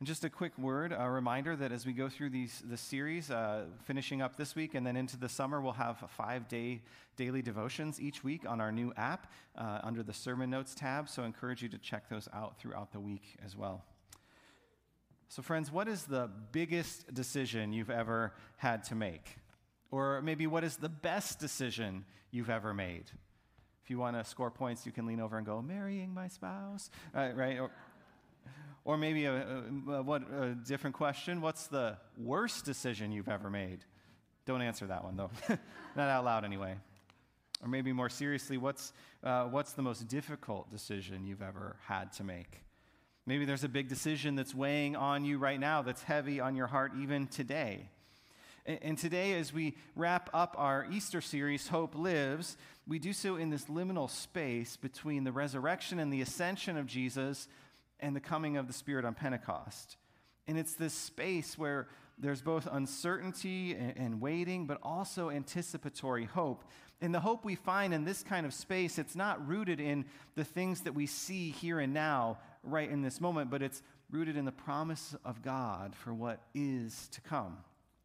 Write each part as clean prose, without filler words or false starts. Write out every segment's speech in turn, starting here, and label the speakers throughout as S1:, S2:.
S1: And just a quick word, a reminder that as we go through the series, finishing up this week and then into the summer, we'll have 5-day daily devotions each week on our new app under the Sermon Notes tab. So I encourage you to check those out throughout the week as well. So friends, what is the biggest decision you've ever had to make? Or maybe what is the best decision you've ever made? If you want to score points, you can lean over and go, marrying my spouse, right? Or maybe a different question, what's the worst decision you've ever made? Don't answer that one, though. Not out loud, anyway. Or maybe more seriously, what's the most difficult decision you've ever had to make? Maybe there's a big decision that's weighing on you right now that's heavy on your heart even today. And today, as we wrap up our Easter series, Hope Lives, we do so in this liminal space between the resurrection and the ascension of Jesus and the coming of the Spirit on Pentecost. And it's this space where there's both uncertainty and waiting, but also anticipatory hope. And the hope we find in this kind of space, it's not rooted in the things that we see here and now, right in this moment, but it's rooted in the promise of God for what is to come.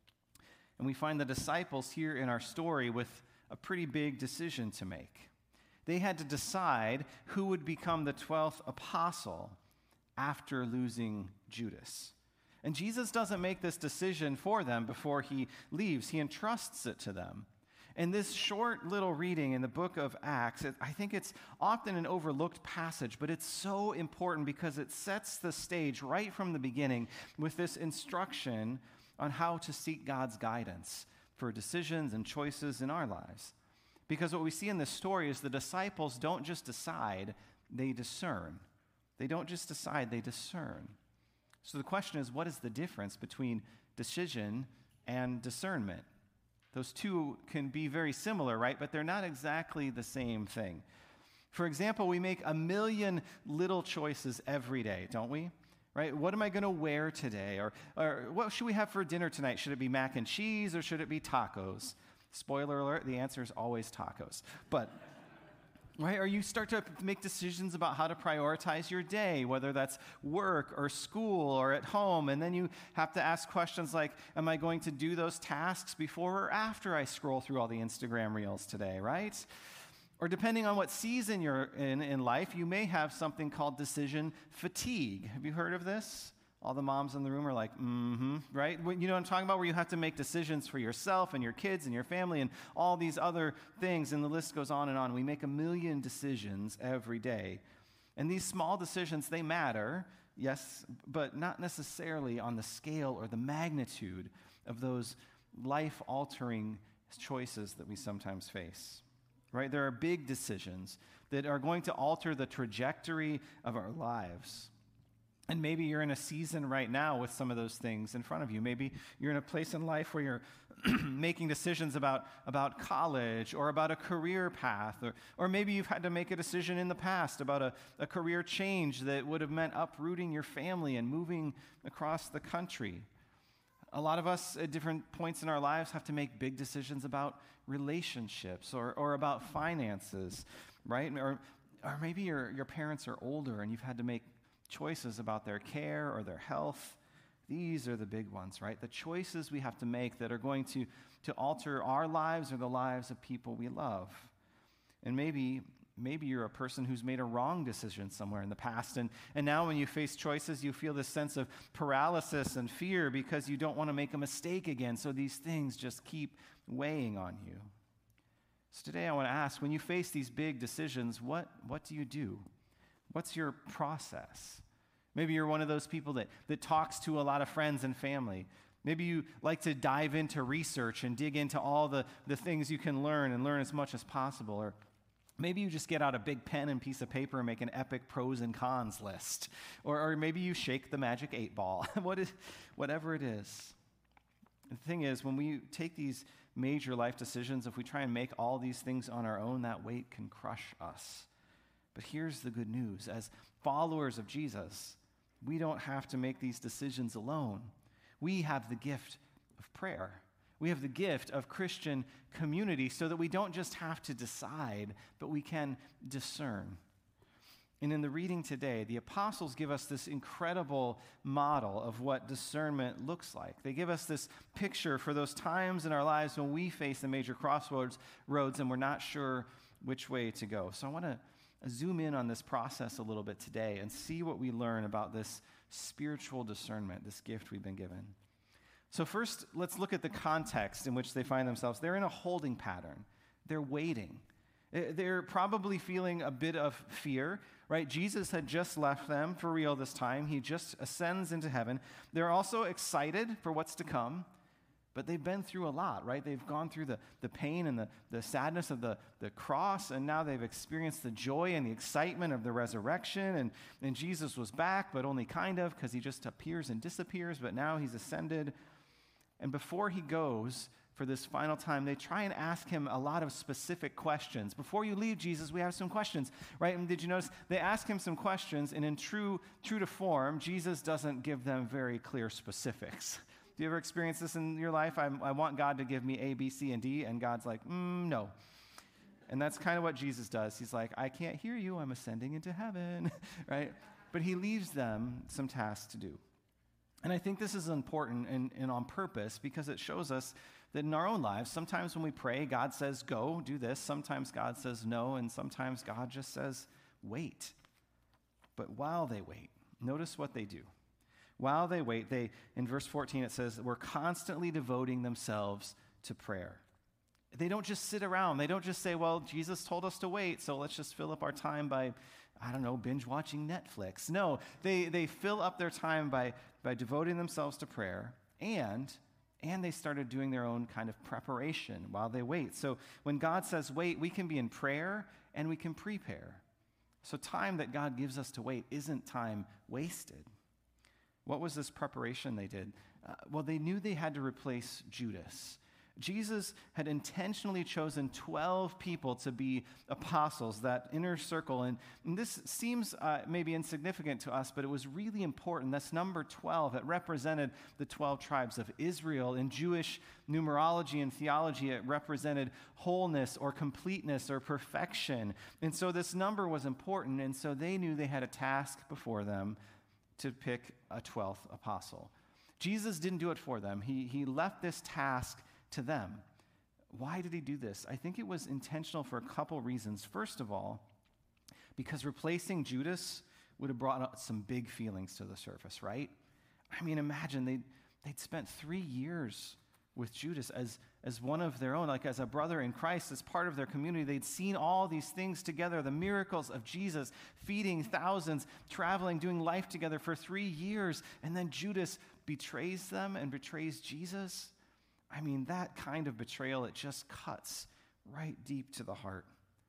S1: And we find the disciples here in our story with a pretty big decision to make. They had to decide who would become the 12th apostle after losing Judas. And Jesus doesn't make this decision for them before he leaves. He entrusts it to them. And this short little reading in the book of Acts, I think it's often an overlooked passage, but it's so important because it sets the stage right from the beginning with this instruction on how to seek God's guidance for decisions and choices in our lives. Because what we see in this story is the disciples don't just decide, they discern. They don't just decide, they discern. So the question is, what is the difference between decision and discernment? Those two can be very similar, right? But they're not exactly the same thing. For example, we make a million little choices every day, don't we? Right? What am I going to wear today? Or what should we have for dinner tonight? Should it be mac and cheese or should it be tacos? Spoiler alert, the answer is always tacos. But right? Or you start to make decisions about how to prioritize your day, whether that's work or school or at home. And then you have to ask questions like, am I going to do those tasks before or after I scroll through all the Instagram reels today, right? Or depending on what season you're in life, you may have something called decision fatigue. Have you heard of this? All the moms in the room are like, right? You know what I'm talking about? Where you have to make decisions for yourself and your kids and your family and all these other things, and the list goes on and on. We make a million decisions every day. And these small decisions, they matter, yes, but not necessarily on the scale or the magnitude of those life-altering choices that we sometimes face, right? There are big decisions that are going to alter the trajectory of our lives. And maybe you're in a season right now with some of those things in front of you. Maybe you're in a place in life where you're making decisions about college or about a career path. Or maybe you've had to make a decision in the past about a career change that would have meant uprooting your family and moving across the country. A lot of us at different points in our lives have to make big decisions about relationships or about finances, right? Or maybe your parents are older and you've had to make choices about their care or their health. These are the big ones, right? The choices we have to make that are going to alter our lives or the lives of people we love. And maybe you're a person who's made a wrong decision somewhere in the past, and now when you face choices, you feel this sense of paralysis and fear because you don't want to make a mistake again, so these things just keep weighing on you. So today I want to ask, when you face these big decisions, what do you do? What's your process? Maybe you're one of those people that talks to a lot of friends and family. Maybe you like to dive into research and dig into all the things you can learn and learn as much as possible. Or maybe you just get out a big pen and piece of paper and make an epic pros and cons list. Or maybe you shake the magic 8-ball. Whatever it is. The thing is, when we take these major life decisions, if we try and make all these things on our own, that weight can crush us. But here's the good news. As followers of Jesus, we don't have to make these decisions alone. We have the gift of prayer. We have the gift of Christian community so that we don't just have to decide, but we can discern. And in the reading today, the apostles give us this incredible model of what discernment looks like. They give us this picture for those times in our lives when we face a major crossroads and we're not sure which way to go. So I want to zoom in on this process a little bit today and see what we learn about this spiritual discernment, this gift we've been given. So first, let's look at the context in which they find themselves. They're in a holding pattern. They're waiting. They're probably feeling a bit of fear, right? Jesus had just left them for real this time. He just ascends into heaven. They're also excited for what's to come, but they've been through a lot, right? They've gone through the pain and the sadness of the cross, and now they've experienced the joy and the excitement of the resurrection, and Jesus was back, but only kind of, because he just appears and disappears, but now he's ascended. And before he goes, for this final time, they try and ask him a lot of specific questions. Before you leave, Jesus, we have some questions, right? And did you notice they ask him some questions, and in true to form, Jesus doesn't give them very clear specifics. Do you ever experience this in your life? I want God to give me A, B, C, and D, and God's like, no. And that's kind of what Jesus does. He's like, I can't hear you. I'm ascending into heaven, right? But he leaves them some tasks to do. And I think this is important and on purpose because it shows us that in our own lives, sometimes when we pray, God says, go, do this. Sometimes God says no, and sometimes God just says, wait. But while they wait, notice what they do. While they wait, in verse 14 it says, we're constantly devoting themselves to prayer. They don't just sit around. They don't just say, well, Jesus told us to wait, so let's just fill up our time by, binge watching Netflix. No, they fill up their time by devoting themselves to prayer, and they started doing their own kind of preparation while they wait. So when God says wait, we can be in prayer and we can prepare. So time that God gives us to wait isn't time wasted. What was this preparation they did? Well, they knew they had to replace Judas. Jesus had intentionally chosen 12 people to be apostles, that inner circle. And this seems maybe insignificant to us, but it was really important. That's number 12. It represented the 12 tribes of Israel. In Jewish numerology and theology, it represented wholeness or completeness or perfection. And so this number was important, and so they knew they had a task before them to pick a 12th apostle. Jesus didn't do it for them. He left this task to them. Why did he do this? I think it was intentional for a couple reasons. First of all, because replacing Judas would have brought up some big feelings to the surface, right? I mean, imagine they'd spent 3 years with Judas as one of their own, like as a brother in Christ, as part of their community. They'd seen all these things together, the miracles of Jesus, feeding thousands, traveling, doing life together for 3 years, and then Judas betrays them and betrays Jesus. I mean, that kind of betrayal, it just cuts right deep to the heart.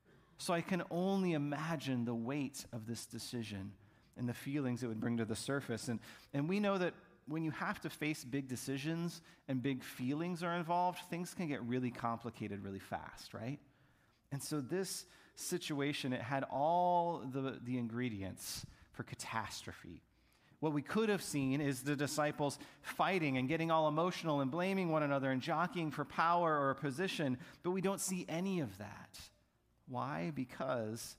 S1: So I can only imagine the weight of this decision and the feelings it would bring to the surface. And we know that when you have to face big decisions and big feelings are involved, things can get really complicated really fast, right? And so this situation, it had all the ingredients for catastrophe. What we could have seen is the disciples fighting and getting all emotional and blaming one another and jockeying for power or a position, but we don't see any of that. Why? Because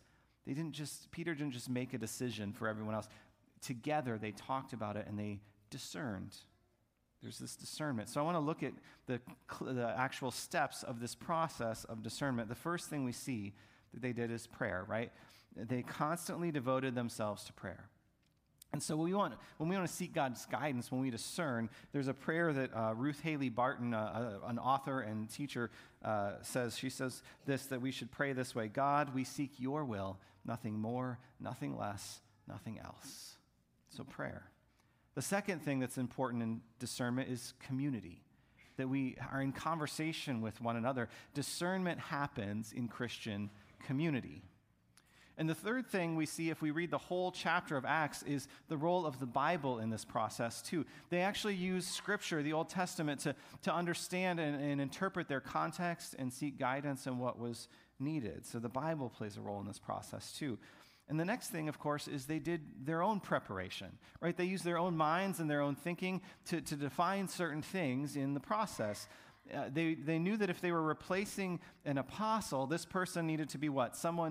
S1: Peter didn't just make a decision for everyone else. Together, they talked about it and they discerned. There's this discernment. So I want to look at the actual steps of this process of discernment. The first thing we see that they did is prayer, right? They constantly devoted themselves to prayer. And so when we want to seek God's guidance, when we discern, there's a prayer that Ruth Haley Barton, an author and teacher, says. She says this, that we should pray this way: God, we seek your will, nothing more, nothing less, nothing else. So prayer. The second thing that's important in discernment is community, that we are in conversation with one another. Discernment happens in Christian community. And the third thing we see if we read the whole chapter of Acts is the role of the Bible in this process too. They actually use Scripture, the Old Testament, to understand and interpret their context and seek guidance in what was needed. So the Bible plays a role in this process too. And the next thing, of course, is they did their own preparation, right? They used their own minds and their own thinking to define certain things in the process. They knew that if they were replacing an apostle, this person needed to be what? Someone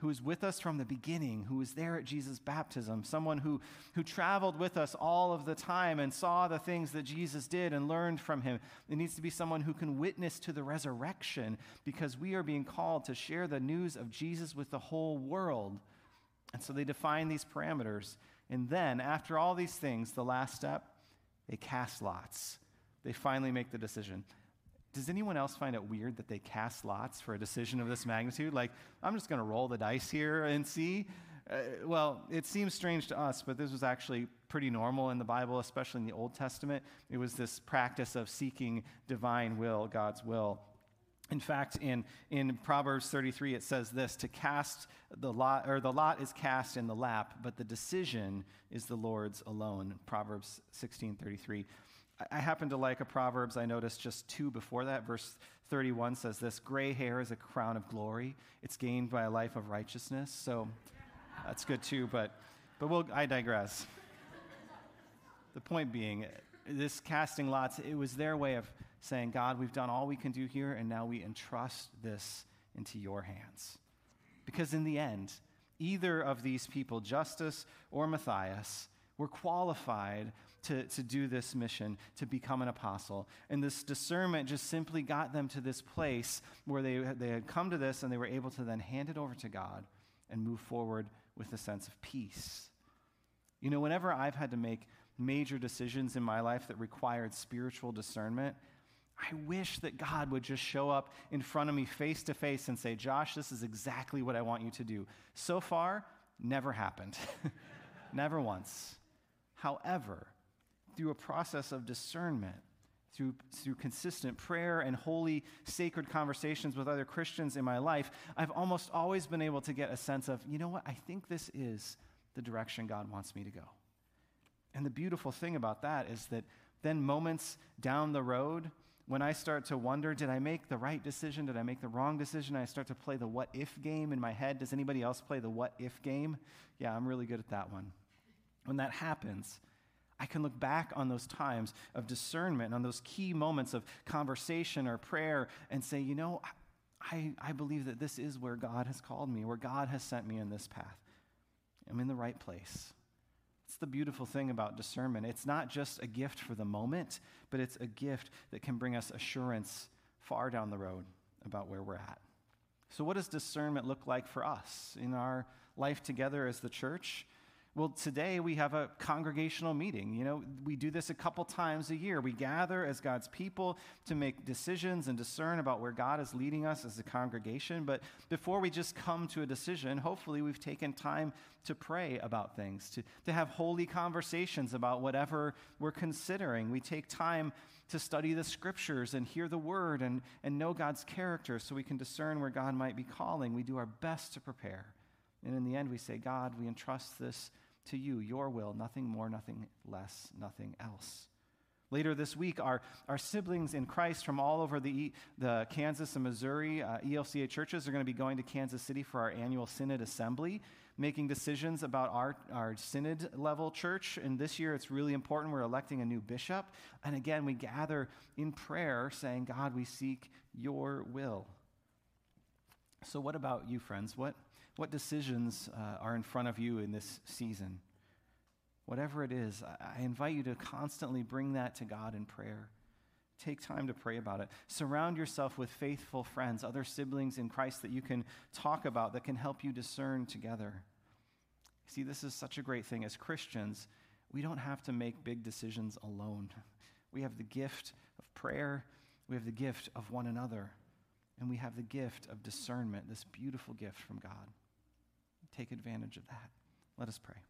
S1: who is with us from the beginning, who was there at Jesus' baptism, someone who traveled with us all of the time and saw the things that Jesus did and learned from him. It needs to be someone who can witness to the resurrection, because we are being called to share the news of Jesus with the whole world. And so they define these parameters. And then, after all these things, the last step, they cast lots. They finally make the decision. Does anyone else find it weird that they cast lots for a decision of this magnitude? Like, I'm just going to roll the dice here and see. Well, it seems strange to us, but this was actually pretty normal in the Bible, especially in the Old Testament. It was this practice of seeking divine will, God's will. In fact, in Proverbs 33, it says this: to cast the lot, or the lot is cast in the lap, but the decision is the Lord's alone. Proverbs 16:33. I happen to like a Proverbs I noticed just 2 before that. Verse 31 says this: gray hair is a crown of glory. It's gained by a life of righteousness. So that's good too, but I digress. The point being, this casting lots, it was their way of saying, God, we've done all we can do here, and now we entrust this into your hands. Because in the end, either of these people, Justus or Matthias, were qualified to do this mission, to become an apostle. And this discernment just simply got them to this place where they had come to this, and they were able to then hand it over to God and move forward with a sense of peace. You know, whenever I've had to make major decisions in my life that required spiritual discernment, I wish that God would just show up in front of me face to face and say, Josh, this is exactly what I want you to do. So far, never happened. Never once. However, through a process of discernment, through consistent prayer and holy, sacred conversations with other Christians in my life, I've almost always been able to get a sense of, you know what, I think this is the direction God wants me to go. And the beautiful thing about that is that then moments down the road, when I start to wonder, did I make the right decision? Did I make the wrong decision? I start to play the what-if game in my head. Does anybody else play the what-if game? Yeah, I'm really good at that one. When that happens, I can look back on those times of discernment, on those key moments of conversation or prayer, and say, you know, I believe that this is where God has called me, where God has sent me in this path. I'm in the right place. It's the beautiful thing about discernment. It's not just a gift for the moment, but it's a gift that can bring us assurance far down the road about where we're at. So what does discernment look like for us in our life together as the church? Well, today we have a congregational meeting. You know, we do this a couple times a year. We gather as God's people to make decisions and discern about where God is leading us as a congregation. But before we just come to a decision, hopefully we've taken time to pray about things, to have holy conversations about whatever we're considering. We take time to study the scriptures and hear the word and know God's character so we can discern where God might be calling. We do our best to prepare. And in the end, we say, God, we entrust this to you, your will, nothing more, nothing less, nothing else. Later this week, our siblings in Christ from all over the Kansas and Missouri ELCA churches are going to be going to Kansas City for our annual Synod Assembly, making decisions about our Synod level church. And this year, it's really important. We're electing a new bishop. And again, we gather in prayer saying, God, we seek your will. So what about you, friends? What decisions are in front of you in this season? Whatever it is, I invite you to constantly bring that to God in prayer. Take time to pray about it. Surround yourself with faithful friends, other siblings in Christ that you can talk about, that can help you discern together. See, this is such a great thing. As Christians, we don't have to make big decisions alone. We have the gift of prayer. We have the gift of one another. And we have the gift of discernment, this beautiful gift from God. Take advantage of that. Let us pray.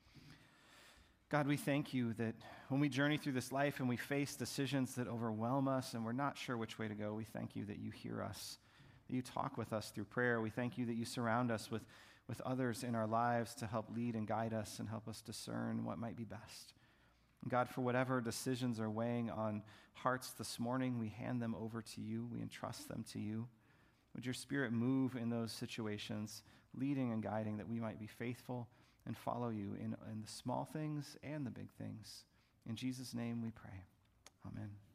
S1: God, we thank you that when we journey through this life and we face decisions that overwhelm us and we're not sure which way to go, we thank you that you hear us, that you talk with us through prayer. We thank you that you surround us with others in our lives to help lead and guide us and help us discern what might be best. And God, for whatever decisions are weighing on hearts this morning, we hand them over to you. We entrust them to you. Would your Spirit move in those situations, leading and guiding, that we might be faithful and follow you in the small things and the big things. In Jesus' name we pray. Amen.